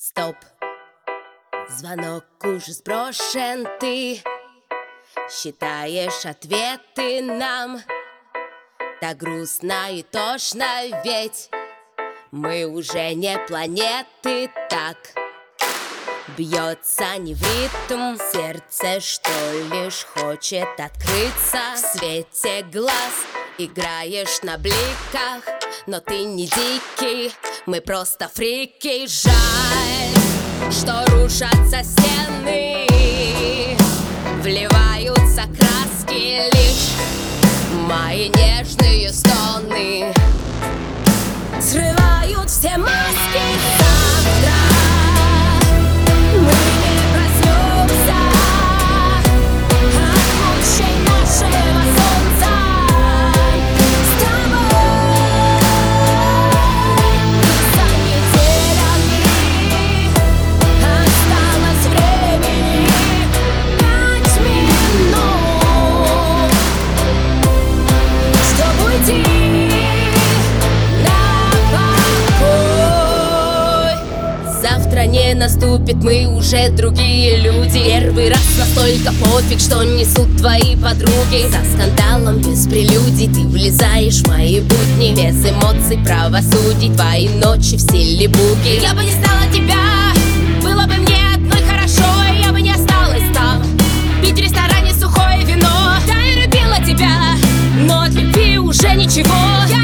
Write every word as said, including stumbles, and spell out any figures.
Стоп, звонок уже сброшен, ты считаешь ответы нам. Так грустно и тошно, ведь мы уже не планеты. Так бьется не в ритм сердце, что лишь хочет открыться. В свете глаз играешь на бликах, но ты не дикий, мы просто фрики. Жаль, что рушатся стены, вливаются краски лишь мои нежные стоны. Срывают все маски. Завтра мы не проснемся от лучей нашего солнца. С тобой за неделями осталось времени пять минут, чтобы уйти на покой. Завтра не наступит, мы уже другие люди. Первый раз настолько пофиг, что несут твои подруги. За скандалом без прелюдий ты влезаешь в мои будни. Без эмоций правосудий твои ночи в стиле буги. Я бы не стала тебя, было бы мне одной хорошо, я бы не осталась там пить в ресторане сухое вино. Да, я любила тебя, но от любви уже ничего. Я